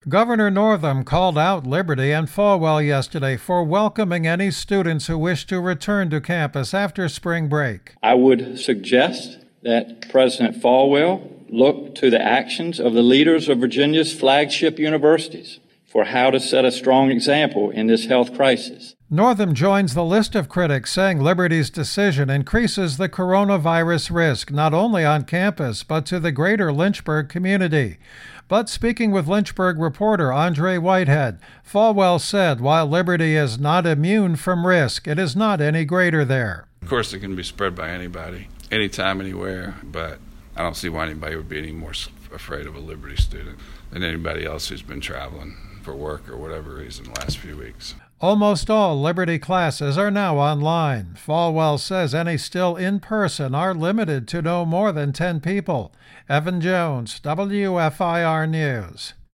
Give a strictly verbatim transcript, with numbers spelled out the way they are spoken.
Governor Northam called out Liberty and Falwell yesterday for welcoming any students who wish to return to campus after spring break. I would suggest that President Falwell look to the actions of the leaders of Virginia's flagship universities for how to set a strong example in this health crisis. Northam joins the list of critics saying Liberty's decision increases the coronavirus risk not only on campus but to the greater Lynchburg community. But speaking with Lynchburg reporter Andre Whitehead, Falwell said while Liberty is not immune from risk, it is not any greater there. Of course, it can be spread by anybody, anytime, anywhere, but I don't see why anybody would be any more afraid of a Liberty student than anybody else who's been traveling for work or whatever reason the last few weeks. Almost all Liberty classes are now online. Falwell says any still in person are limited to no more than ten people. Evan Jones, W F I R News.